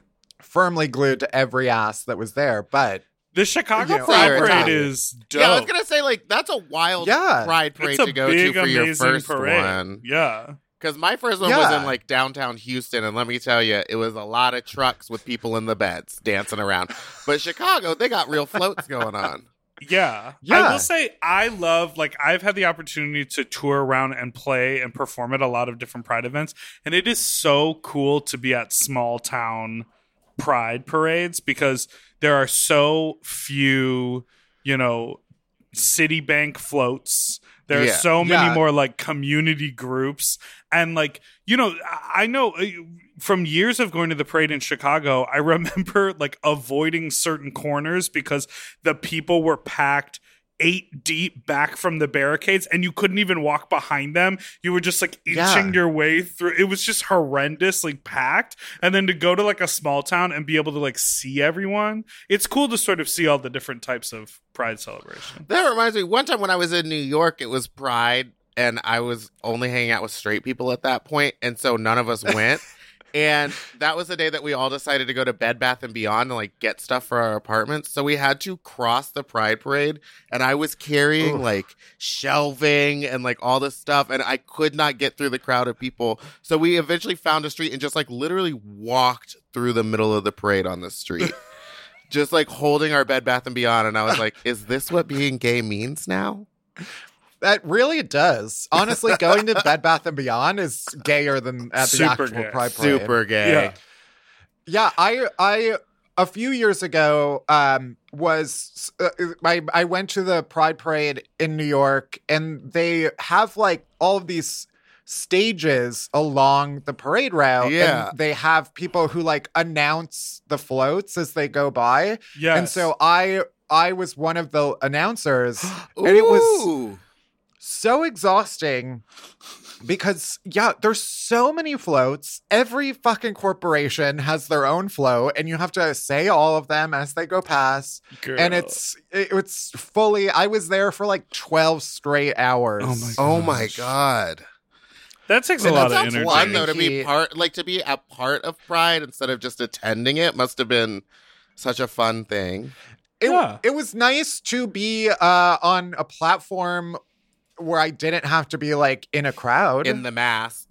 firmly glued to every ass that was there. But The Chicago You know, Pride fair Parade enough. is dope. Yeah, I was gonna say like that's a wild Yeah. Pride parade it's a to go big, to for your amazing first parade. one. Yeah. Because my first one was Yeah. in like downtown Houston, and let me tell you, it was a lot of trucks with people in the beds dancing around. But Chicago, they got real floats going on. Yeah. Yeah. I will say I love, like, I've had the opportunity to tour around and play and perform at a lot of different Pride events. And it is so cool to be at small town Pride parades because there are so few, you know, Citibank floats. There are Yeah. so many Yeah. more like community groups. And like, you know, I I know uh, from years of going to the parade in Chicago, I remember like avoiding certain corners because the people were packed eight deep back from the barricades and you couldn't even walk behind them. You were just like inching Yeah. your way through. It was just horrendously packed. And then to go to like a small town and be able to like see everyone, it's cool to sort of see all the different types of Pride celebration. That reminds me, one time when I was in New York, it was Pride, and I was only hanging out with straight people at that point, and so none of us went. And that was the day that we all decided to go to Bed Bath and Beyond and like get stuff for our apartments. So we had to cross the Pride Parade, and I was carrying Oof. like shelving and like all this stuff, and I could not get through the crowd of people. So we eventually found a street and just like literally walked through the middle of the parade on the street. Just like holding our Bed Bath and Beyond, and I was like, "Is this what being gay means now?" that really does. Honestly, going to Bed Bath and Beyond is gayer than at the Super actual gay. Pride Parade. Super gay. Yeah. Yeah, I, I, a few years ago, um, was uh, I, I went to the Pride Parade in New York, and they have like all of these stages along the parade route. Yeah. And they have people who like announce the floats as they go by. Yes. And so I, I was one of the announcers, and it was Ooh. so exhausting. Because, yeah, there's so many floats. Every fucking corporation has their own float, and you have to say all of them as they go past. Girl. And it's it- it's fully, I was there for like twelve straight hours. Oh my Oh my Gosh. god. That takes a And lot that of sounds energy. fun though to be He- part, like to be a part of Pride instead of just attending it. Must have been such a fun thing. It, Yeah. it was nice to be uh, on a platform where I didn't have to be like in a crowd. In the mass,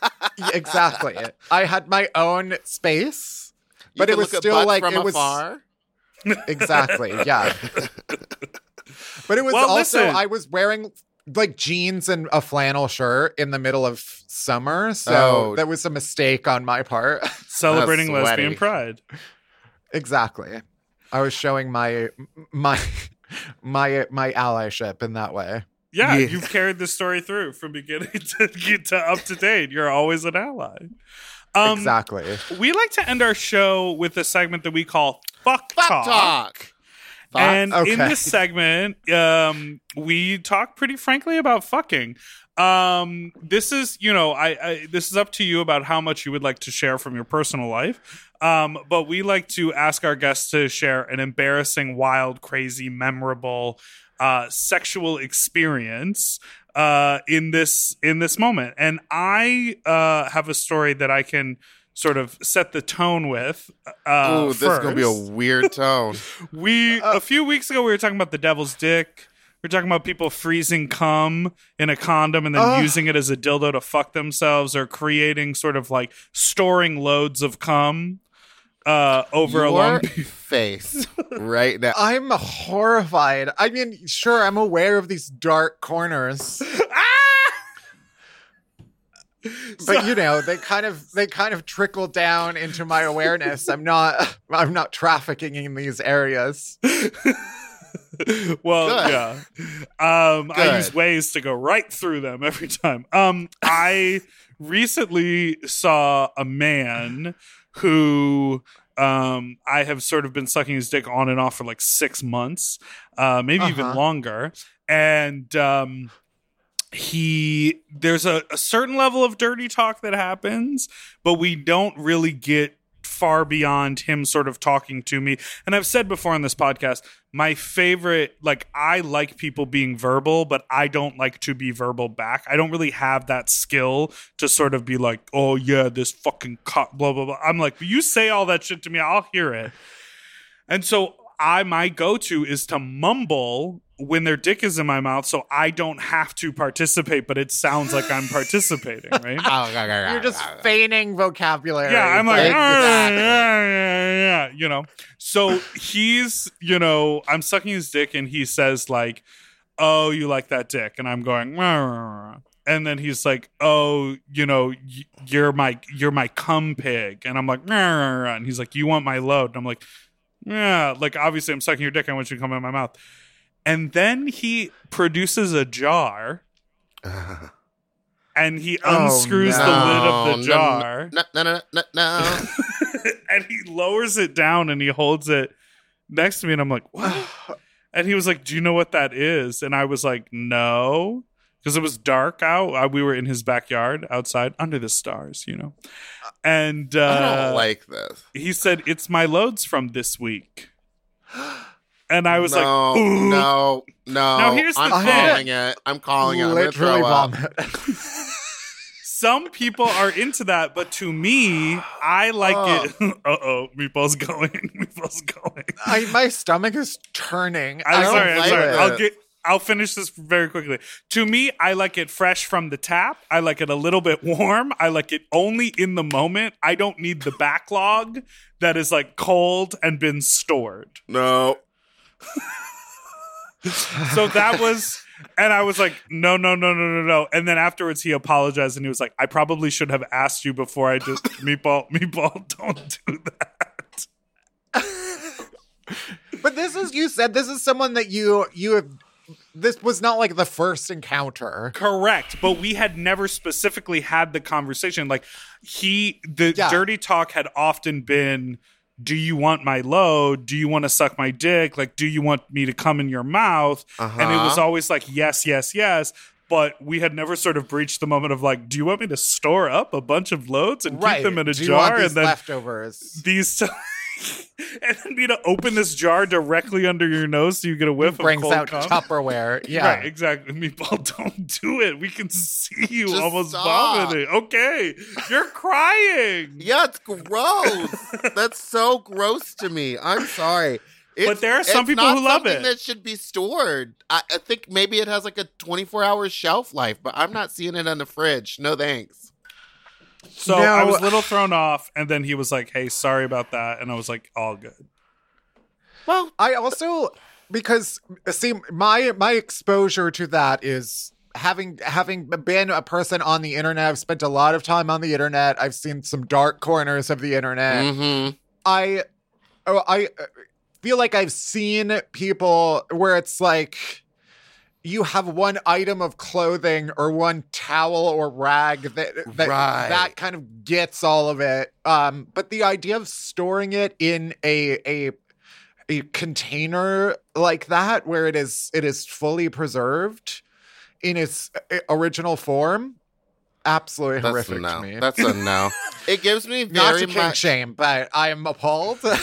Exactly. I had my own space, You but could it was look at still butts like from it was afar. exactly, yeah. But it was Well, also listen. I was wearing like jeans and a flannel shirt in the middle of summer, so Oh. that was a mistake on my part. Celebrating That's sweaty. lesbian pride. Exactly. I was showing my my my my allyship in that way. Yeah, Yeah. you've carried this story through from beginning to get to up to date. You're always an ally. Um, Exactly. We like to end our show with a segment that we call Fuck, Fuck Talk. talk. Thoughts? And in Okay. this segment, um, we talk pretty frankly about fucking. Um, this is, you know, I, I this is up to you about how much you would like to share from your personal life. Um, but we like to ask our guests to share an embarrassing, wild, crazy, memorable uh, sexual experience uh, in this in this moment. And I uh, have a story that I can sort of set the tone with. Uh, Ooh, this is gonna be a first. weird tone. We a few weeks ago we were talking about the devil's dick. We were talking about people freezing cum in a condom and then Ugh. using it as a dildo to fuck themselves, or creating sort of like storing loads of cum uh, over a Your long face right now. I'm horrified. I mean, sure, I'm aware of these dark corners. But you know, they kind of they kind of trickle down into my awareness. I'm not I'm not trafficking in these areas. Well, Good. yeah. Um, I Good. use Waze to go right through them every time. Um, I recently saw a man who um, I have sort of been sucking his dick on and off for like six months, uh, maybe even Uh-huh. longer. And um, he, there's a, a certain level of dirty talk that happens, but we don't really get far beyond him sort of talking to me. And I've said before on this podcast, my favorite, like, I like people being verbal, but I don't like to be verbal back. I don't really have that skill to sort of be like, oh yeah, this fucking cock, blah, blah, blah. I'm like, you say all that shit to me, I'll hear it. And so I, my go-to is to mumble when their dick is in my mouth so I don't have to participate, but it sounds like I'm participating, right? You're just feigning vocabulary. Yeah, I'm like, but- "Ah, yeah, yeah, yeah," you know. So he's, you know, I'm sucking his dick, and he says like, "Oh, you like that dick?" And I'm going, "Rah." And then he's like, "Oh, you know, y- you're my you're my cum pig," and I'm like, "Rah." And he's like, "You want my load?" And I'm like, "Yeah." Like, obviously, I'm sucking your dick. I want you to come in my mouth. And then he produces a jar. And he Oh, unscrews no. the lid of No, the no, jar. No, no, no, no, no. And he lowers it down and he holds it next to me. And I'm like, what? And he was like, do you know what that is? And I was like, no. Because it was dark out. Uh, We were in his backyard outside under the stars, you know. And uh, I don't like this. he said, it's my loads from this week. And I was no, like, ooh. no, no. Now, here's the I'm thing. calling it. I'm calling it. I'm gonna Literally throw up. vomit. Some people are into that, but to me, I like Oh. it. Uh-oh, Meatball's going. Meatball's going. I, my stomach is turning. I'm I don't sorry. I'm like sorry. it. I'll get. I'll finish this very quickly. To me, I like it fresh from the tap. I like it a little bit warm. I like it only in the moment. I don't need the backlog that is like cold and been stored. No. So that was, and I was like, no, no, no, no, no, no. And then afterwards, he apologized and he was like, I probably should have asked you before I just meatball, meatball. Don't do that. But this is, you said, this is someone that you, you have, this was not like the first encounter. Correct, but we had never specifically had the conversation. Like he, the Yeah. dirty talk had often been, do you want my load? Do you want to suck my dick? Like, do you want me to come in your mouth? Uh-huh. And it was always like, yes, yes, yes. But we had never sort of breached the moment of like, do you want me to store up a bunch of loads and Right. keep them in a Do you jar? want these And then leftovers? these, and then me to open this jar directly under your nose so you get a whiff Brings of cold out cum? Tupperware. Yeah. Right, exactly. Meatball, don't do it. We can see you Just almost stop. vomiting. Okay. You're crying. Yeah, it's gross. That's so gross to me. I'm sorry. It's, there are some it's people not who love something it. that should be stored. I, I think maybe it has like a twenty-four hour shelf life, but I'm not seeing it in the fridge. No thanks. So No. I was a little thrown off, and then he was like, hey, sorry about that. And I was like, all good. Well, I also, because see, my my exposure to that is having having been a person on the internet. I've spent a lot of time on the internet. I've seen some dark corners of the internet. mm-hmm. I, oh, I uh, feel like I've seen people where it's like you have one item of clothing or one towel or rag that that, Right. that kind of gets all of it. Um, but the idea of storing it in a a a container like that where it is it is fully preserved in its uh, original form, absolutely That's horrific a no. to me. That's a no. It gives me Not very to kink much. shame, but I am appalled. and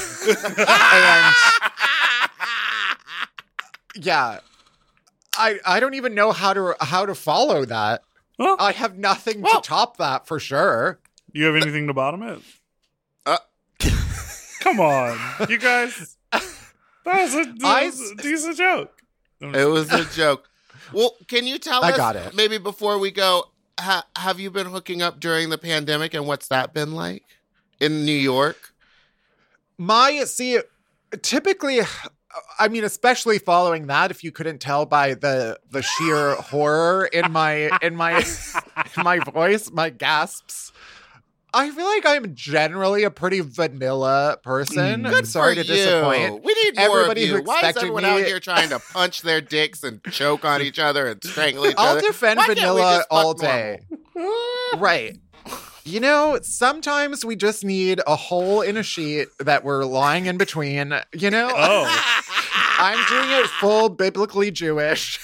yeah, I I don't even know how to how to follow that. Well, I have nothing Well- to top that for sure. you have anything to bottom it? Uh. Come on, you guys. That was a, that I was a s- decent joke. It was a joke. Well, can you tell I us, got it. maybe before we go, ha- have you been hooking up during the pandemic, and what's that been like in New York? My, see, typically, I mean, especially following that, if you couldn't tell by the the sheer horror in my in my in my voice, my gasps, I feel like I'm generally a pretty vanilla person. Mm. I'm Good sorry for to you. disappoint. We need more everybody of you. who Why is expected everyone me- out here trying to punch their dicks and choke on each other and strangle each I'll other? defend Why can't we vanilla just fuck all normal? day. Right. You know, sometimes we just need a hole in a sheet that we're lying in between. You know? Oh. I'm doing it full biblically Jewish.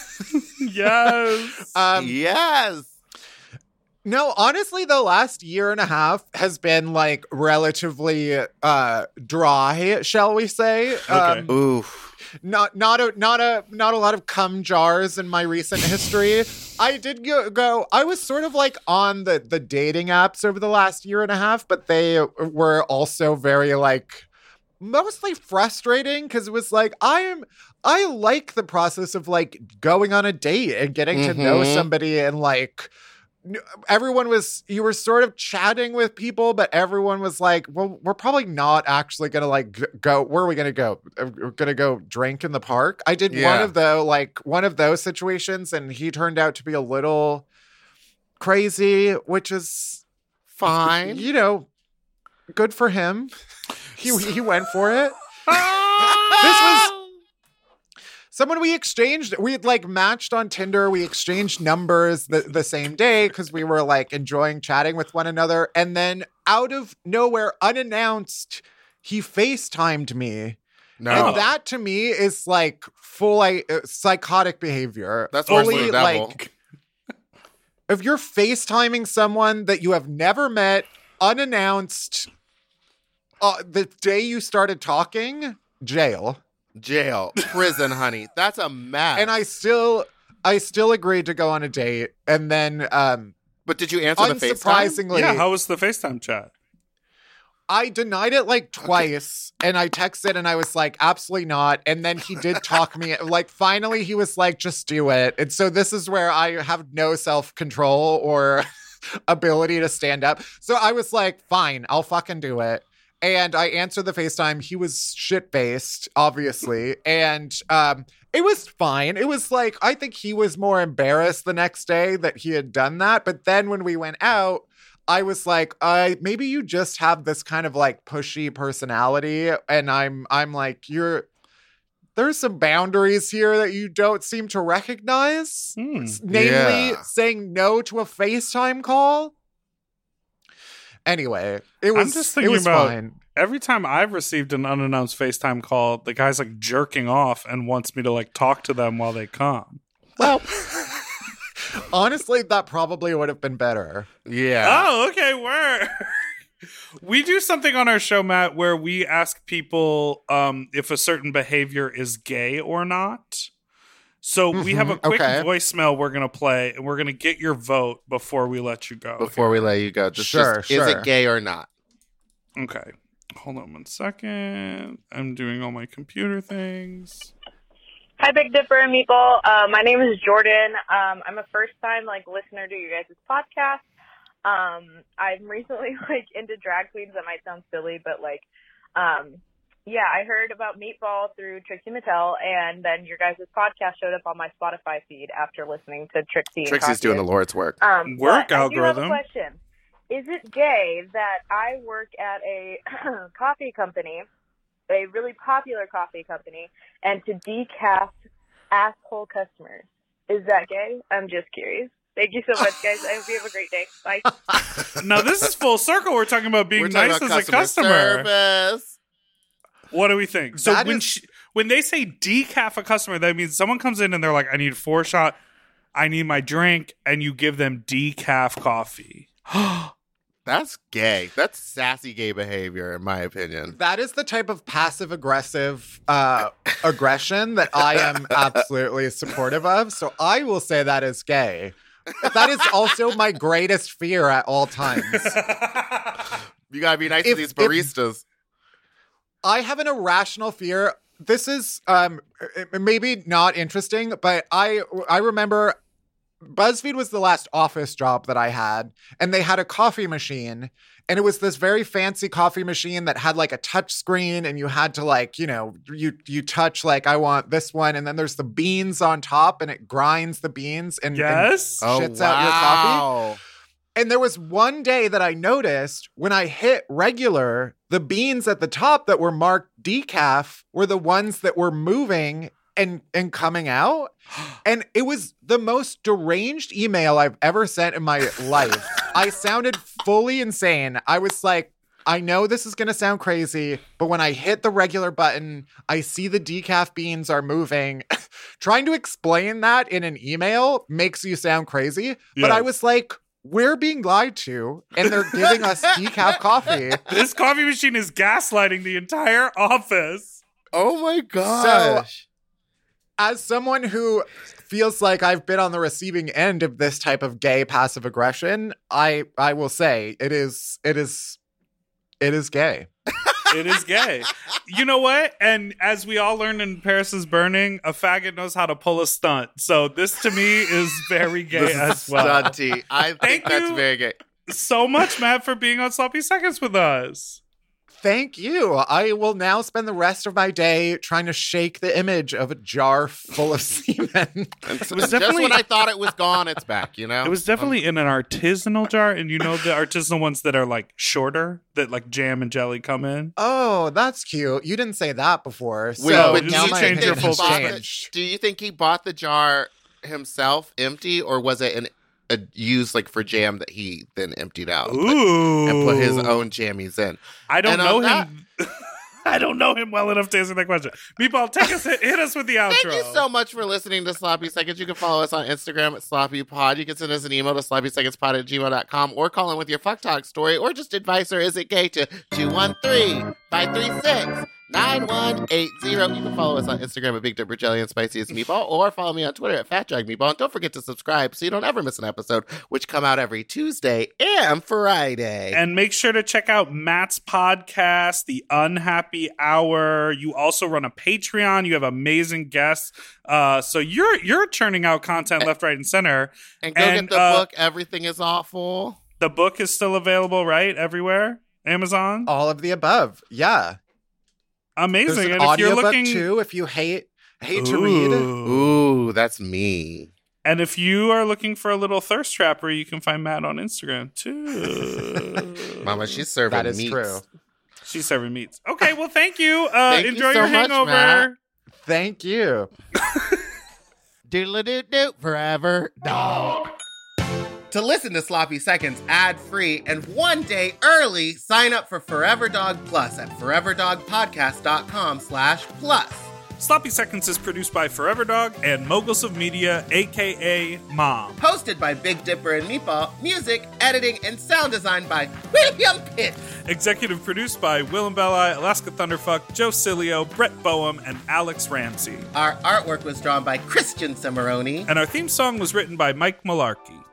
Yes. Um, yes. No, honestly, the last year and a half has been like relatively uh, dry, shall we say? Um, Oof. not not a not a not a lot of cum jars in my recent history. I did go, go I was sort of like on the the dating apps over the last year and a half, but they were also very like mostly frustrating because it was like I am I like the process of like going on a date and getting to know Mhm. somebody and like everyone was you were sort of chatting with people, but everyone was like, well, we're probably not actually gonna like g- go where are we gonna go Uh, we're gonna go drink in the park. I did one Yeah. of the like one of those situations and he turned out to be a little crazy, which is Fine. you know good for him. he he went for it. this was- Someone we exchanged, we had like matched on Tinder. We exchanged numbers the, the same day because we were like enjoying chatting with one another. And then out of nowhere, unannounced, he FaceTimed me. no. And that to me is like full like, uh, psychotic behavior. That's worse than fully the devil. like if you're FaceTiming someone that you have never met, unannounced, uh, the day you started talking, jail. Jail, prison, honey. That's a mess. And I still, I still agreed to go on a date, and then, um, But did you answer the FaceTime? unsurprisingly, yeah, how was the FaceTime chat? I denied it like twice, and I texted, and I was like, absolutely not. And then he did talk me, like, finally, he was like, just do it. And so this is where I have no self control or ability to stand up. So I was like, fine, I'll fucking do it. And I answered the FaceTime. He was shit-faced, obviously. And um, it was fine. It was like, I think he was more embarrassed the next day that he had done that. But then when we went out, I was like, I maybe you just have this kind of like pushy personality. And I'm I'm like, you're there's some boundaries here that you don't seem to recognize. Hmm. Namely, Yeah. saying no to a FaceTime call. Anyway, it I'm was just it thinking was about- fine. Every time I've received an unannounced FaceTime call, the guy's like jerking off and wants me to like talk to them while they come. Well, honestly, that probably would have been better. Yeah. Oh, okay, word. We do something on our show, Matt, where we ask people um, if a certain behavior is gay or not. So we have a quick okay. voicemail we're going to play, and we're going to get your vote before we let you go. Before we let you go, just, Sure, just, sure. is it gay or not? Okay. Hold on one second. I'm doing all my computer things. Hi, Big Dipper and Meeple. Uh, my name is Jordan. Um, I'm a first-time like listener to your guys' podcast. Um, I'm recently like into drag queens. That might sound silly, but like, um, yeah, I heard about Meatball through Trixie Mattel, and then your guys' podcast showed up on my Spotify feed after listening to Trixie. and Trixie's doing the Costume. Lord's work. Um, Work but I do have algorithm. a question. Is it gay that I work at a coffee company, a really popular coffee company, and to decaf asshole customers? Is that gay? I'm just curious. Thank you so much, guys. I hope you have a great day. Bye. Now, this is full circle. We're talking about being We're talking nice about as a customer. service. What do we think? So That when is- she, when they say decaf a customer, that means someone comes in and they're like, I need four shot, I need my drink, and you give them decaf coffee. That's gay. That's sassy gay behavior, in my opinion. That is the type of passive aggressive uh, aggression that I am absolutely supportive of. So I will say that is gay. That is also my greatest fear at all times. You gotta be nice If- to these if- baristas. I have an irrational fear. This is um maybe not interesting, but I I remember BuzzFeed was the last office job that I had, and they had a coffee machine, and it was this very fancy coffee machine that had like a touch screen, and you had to like, you know, you you touch like, I want this one, and then there's the beans on top, and it grinds the beans and, Yes. and Oh, shits out your coffee. wow. And there was one day that I noticed when I hit regular, the beans at the top that were marked decaf were the ones that were moving and and coming out. And it was the most deranged email I've ever sent in my life. I sounded fully insane. I was like, I know this is going to sound crazy, but when I hit the regular button, I see the decaf beans are moving. Trying to explain that in an email makes you sound crazy. But Yeah. I was like, we're being lied to, and they're giving us decaf coffee. This coffee machine is gaslighting the entire office. Oh my gosh. As someone who feels like I've been on the receiving end of this type of gay passive aggression, I I will say it is it is it is gay. It is gay. You know what? And as we all learned in Paris is Burning, a faggot knows how to pull a stunt. So this to me is very gay This as is well. stunty. I think Thank that's you. very gay. So much, Matt, for being on Sloppy Seconds with us. Thank you. I will now spend the rest of my day trying to shake the image of a jar full of semen. And so was just definitely- when I thought it was gone, it's back, you know? It was definitely in an artisanal jar, and you know the artisanal ones that are like shorter, that like jam and jelly come in. Oh, that's cute. You didn't say that before. So Wait, No, but this now is my change your opinion full has bought the- changed. Do you think he bought the jar himself empty, or was it an, a used like for jam that he then emptied out but- Ooh. and put his own jammies in? I don't And on know that- him. I don't know him well enough to answer that question. Meatball, take us, hit, hit us with the outro. Thank you so much for listening to Sloppy Seconds. You can follow us on Instagram at Sloppy Pod. You can send us an email to sloppysecondspod at gmail dot com or call in with your fuck talk story or just advice or is it gay to two one three, five three six, nine one eight zero. You can follow us on Instagram at Big Dipper Jelly and Spiciest Meatball or follow me on Twitter at Fat Drag Meatball. And don't forget to subscribe so you don't ever miss an episode, which come out every Tuesday and Friday. And make sure to check out Matt's podcast, The Unhappy Hour. You also run a Patreon. You have amazing guests. Uh, so you're you're churning out content left, right, and center. And go and, get the uh, book, Everything is Awful. The book is still available, right? Everywhere? Amazon? All of the above. Yeah. There's Amazing. an And if you're audiobook looking too if you hate hate to read. Ooh. Ooh, that's me. And if you are looking for a little thirst trapper, you can find Matt on Instagram too. Mama, she's serving That is meats. true. She's serving meats. Okay, well, thank you. Uh, Thank you enjoy so your much, hangover. Matt. Thank you. Doodle-doo-doo, forever dog. To listen to Sloppy Seconds ad-free and one day early, sign up for Forever Dog Plus at foreverdogpodcast.com slash plus. Sloppy Seconds is produced by Forever Dog and Moguls of Media, a k a. Mom. Hosted by Big Dipper and Meatball, music, editing, and sound design by William Pitt. Executive produced by Willem Belli, Alaska Thunderfuck, Joe Cilio, Brett Boehm, and Alex Ramsey. Our artwork was drawn by Christian Cimarroni. And our theme song was written by Mike Malarkey.